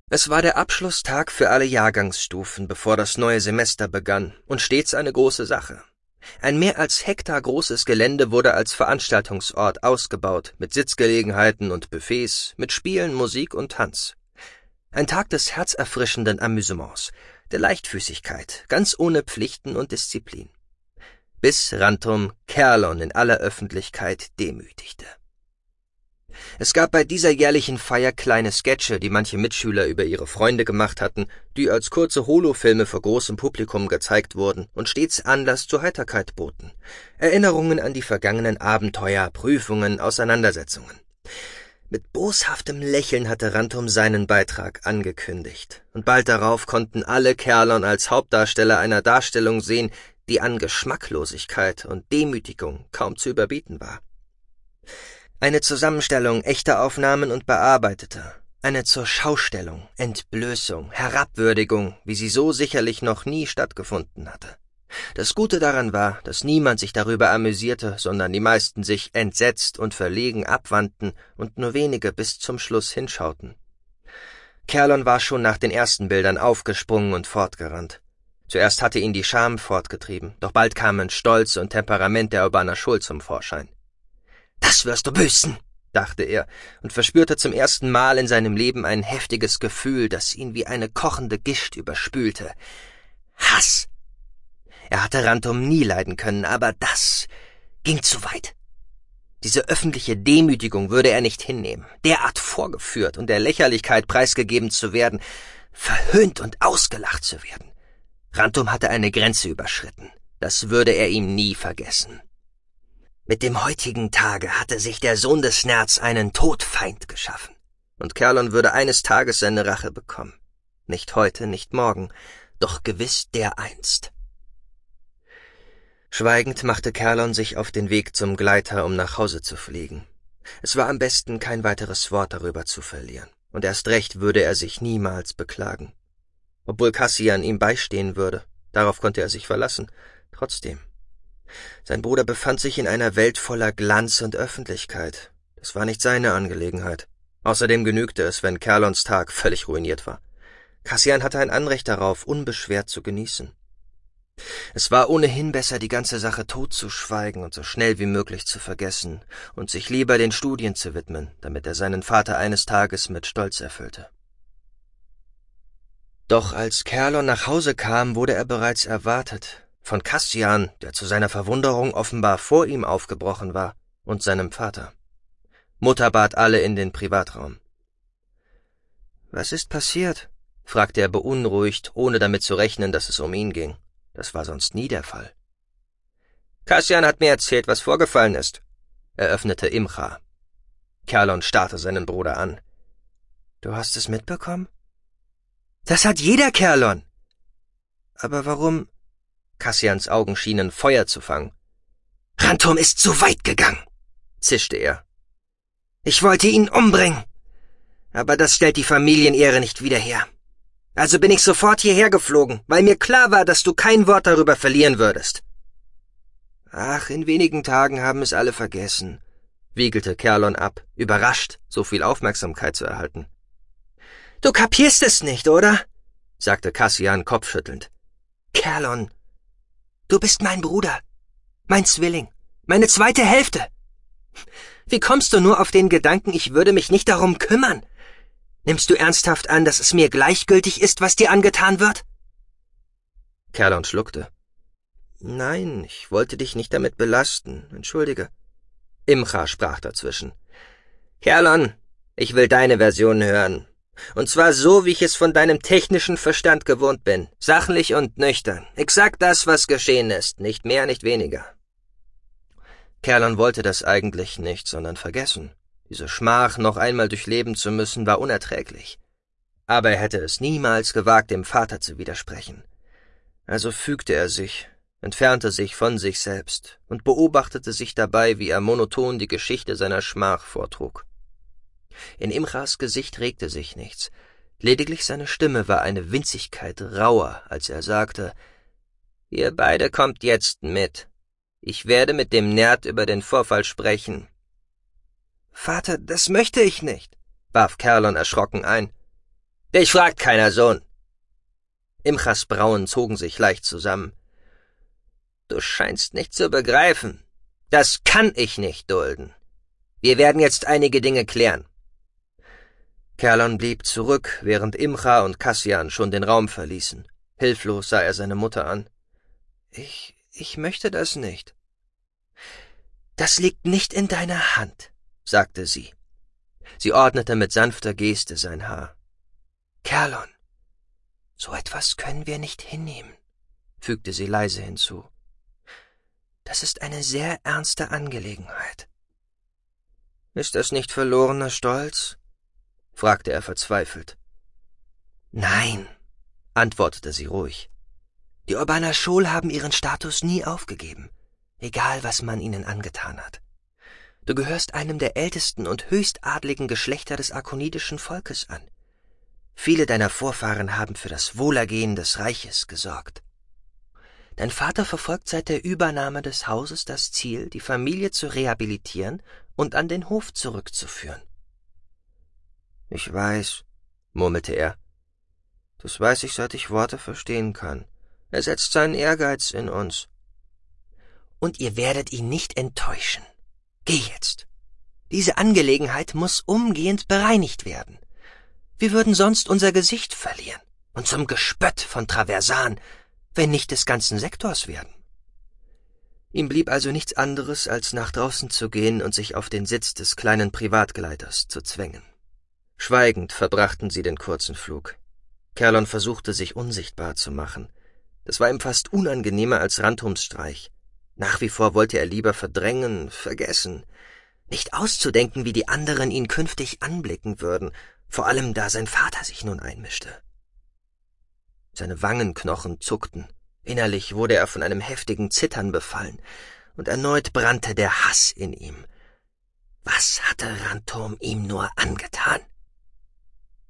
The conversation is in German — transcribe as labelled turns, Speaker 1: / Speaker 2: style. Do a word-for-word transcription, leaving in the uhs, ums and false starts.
Speaker 1: Es war der Abschlusstag für alle Jahrgangsstufen, bevor das neue Semester begann, und stets eine große Sache. Ein mehr als Hektar großes Gelände wurde als Veranstaltungsort ausgebaut, mit Sitzgelegenheiten und Buffets, mit Spielen, Musik und Tanz. Ein Tag des herzerfrischenden Amüsements, der Leichtfüßigkeit, ganz ohne Pflichten und Disziplin. Bis Rantum Kerlon in aller Öffentlichkeit demütigte. Es gab bei dieser jährlichen Feier kleine Sketche, die manche Mitschüler über ihre Freunde gemacht hatten, die als kurze Holofilme vor großem Publikum gezeigt wurden und stets Anlass zur Heiterkeit boten. Erinnerungen an die vergangenen Abenteuer, Prüfungen, Auseinandersetzungen. Mit boshaftem Lächeln hatte Rantum seinen Beitrag angekündigt, und bald darauf konnten alle Kerlon als Hauptdarsteller einer Darstellung sehen, die an Geschmacklosigkeit und Demütigung kaum zu überbieten war. Eine Zusammenstellung echter Aufnahmen und bearbeiteter, eine zur Schaustellung, Entblößung, Herabwürdigung, wie sie so sicherlich noch nie stattgefunden hatte. Das Gute daran war, dass niemand sich darüber amüsierte, sondern die meisten sich entsetzt und verlegen abwandten und nur wenige bis zum Schluss hinschauten. Kerlon war schon nach den ersten Bildern aufgesprungen und fortgerannt. Zuerst hatte ihn die Scham fortgetrieben, doch bald kamen Stolz und Temperament der Urbana Schul zum Vorschein. »Das wirst du büßen«, dachte er und verspürte zum ersten Mal in seinem Leben ein heftiges Gefühl, das ihn wie eine kochende Gischt überspülte. Hass. Er hatte Rantum nie leiden können, aber das ging zu weit. Diese öffentliche Demütigung würde er nicht hinnehmen, derart vorgeführt und der Lächerlichkeit preisgegeben zu werden, verhöhnt und ausgelacht zu werden. Rantum hatte eine Grenze überschritten, das würde er ihm nie vergessen. Mit dem heutigen Tage hatte sich der Sohn des Nerz einen Todfeind geschaffen, und Kerlon würde eines Tages seine Rache bekommen. Nicht heute, nicht morgen, doch gewiss dereinst. Schweigend machte Kerlon sich auf den Weg zum Gleiter, um nach Hause zu fliegen. Es war am besten, kein weiteres Wort darüber zu verlieren, und erst recht würde er sich niemals beklagen. Obwohl Cassian ihm beistehen würde, darauf konnte er sich verlassen, trotzdem. Sein Bruder befand sich in einer Welt voller Glanz und Öffentlichkeit. Das war nicht seine Angelegenheit. Außerdem genügte es, wenn Kerlons Tag völlig ruiniert war. Cassian hatte ein Anrecht darauf, unbeschwert zu genießen. Es war ohnehin besser, die ganze Sache totzuschweigen und so schnell wie möglich zu vergessen und sich lieber den Studien zu widmen, damit er seinen Vater eines Tages mit Stolz erfüllte. Doch als Kerlon nach Hause kam, wurde er bereits erwartet, von Cassian, der zu seiner Verwunderung offenbar vor ihm aufgebrochen war, und seinem Vater. Mutter bat alle in den Privatraum. »Was ist passiert?« fragte er beunruhigt, ohne damit zu rechnen, dass es um ihn ging. Das war sonst nie der Fall. »Cassian hat mir erzählt, was vorgefallen ist«, eröffnete Imcha. Kerlon starrte seinen Bruder an. »Du hast es mitbekommen?« »Das hat jeder, Kerlon!« »Aber warum?« Cassians Augen schienen Feuer zu fangen. »Rantum ist zu weit gegangen«, zischte er. »Ich wollte ihn umbringen, aber das stellt die Familienehre nicht wieder her. Also bin ich sofort hierher geflogen, weil mir klar war, dass du kein Wort darüber verlieren würdest.« »Ach, in wenigen Tagen haben es alle vergessen«, wiegelte Kerlon ab, überrascht, so viel Aufmerksamkeit zu erhalten. »Du kapierst es nicht, oder?«, sagte Cassian kopfschüttelnd. »Kerlon, du bist mein Bruder, mein Zwilling, meine zweite Hälfte. Wie kommst du nur auf den Gedanken, ich würde mich nicht darum kümmern? Nimmst du ernsthaft an, dass es mir gleichgültig ist, was dir angetan wird?« Kerlon schluckte. »Nein, ich wollte dich nicht damit belasten, entschuldige.« Imcha sprach dazwischen. »Kerlon, ich will deine Version hören. Und zwar so, wie ich es von deinem technischen Verstand gewohnt bin. Sachlich und nüchtern. Exakt das, was geschehen ist. Nicht mehr, nicht weniger.« Kerlon wollte das eigentlich nicht, sondern vergessen. Diese Schmach, noch einmal durchleben zu müssen, war unerträglich. Aber er hätte es niemals gewagt, dem Vater zu widersprechen. Also fügte er sich, entfernte sich von sich selbst und beobachtete sich dabei, wie er monoton die Geschichte seiner Schmach vortrug. In Imchas Gesicht regte sich nichts, lediglich seine Stimme war eine Winzigkeit rauer, als er sagte, »Ihr beide kommt jetzt mit. Ich werde mit dem Nerd über den Vorfall sprechen.« »Vater, das möchte ich nicht«, warf Kerlon erschrocken ein. Dich fragt keiner, Sohn. Imchas Brauen zogen sich leicht zusammen. Du scheinst nicht zu begreifen. Das kann ich nicht dulden. Wir werden jetzt einige Dinge klären. Kerlon blieb zurück, während Imcha und Kassian schon den Raum verließen. Hilflos sah er seine Mutter an. Ich, ich möchte das nicht. Das liegt nicht in deiner Hand, sagte sie. Sie ordnete mit sanfter Geste sein Haar. Kerlon, so etwas können wir nicht hinnehmen, fügte sie leise hinzu. Das ist eine sehr ernste Angelegenheit. Ist das nicht verlorener Stolz? Fragte er verzweifelt. Nein, antwortete sie ruhig. Die Urbaner Schol haben ihren Status nie aufgegeben, egal was man ihnen angetan hat. Du gehörst einem der ältesten und höchstadligen Geschlechter des arkonidischen Volkes an. Viele deiner Vorfahren haben für das Wohlergehen des Reiches gesorgt. Dein Vater verfolgt seit der Übernahme des Hauses das Ziel, die Familie zu rehabilitieren und an den Hof zurückzuführen. Ich weiß, murmelte er. Das weiß ich, seit ich Worte verstehen kann. Er setzt seinen Ehrgeiz in uns. Und ihr werdet ihn nicht enttäuschen. Geh jetzt. Diese Angelegenheit muss umgehend bereinigt werden. Wir würden sonst unser Gesicht verlieren und zum Gespött von Traversan, wenn nicht des ganzen Sektors werden. Ihm blieb also nichts anderes, als nach draußen zu gehen und sich auf den Sitz des kleinen Privatgleiters zu zwängen. Schweigend verbrachten sie den kurzen Flug. Kerlon versuchte, sich unsichtbar zu machen. Das war ihm fast unangenehmer als Rantums Streich. Nach wie vor wollte er lieber verdrängen, vergessen. Nicht auszudenken, wie die anderen ihn künftig anblicken würden, vor allem da sein Vater sich nun einmischte. Seine Wangenknochen zuckten. Innerlich wurde er von einem heftigen Zittern befallen, und erneut brannte der Hass in ihm. Was hatte Rantum ihm nur angetan?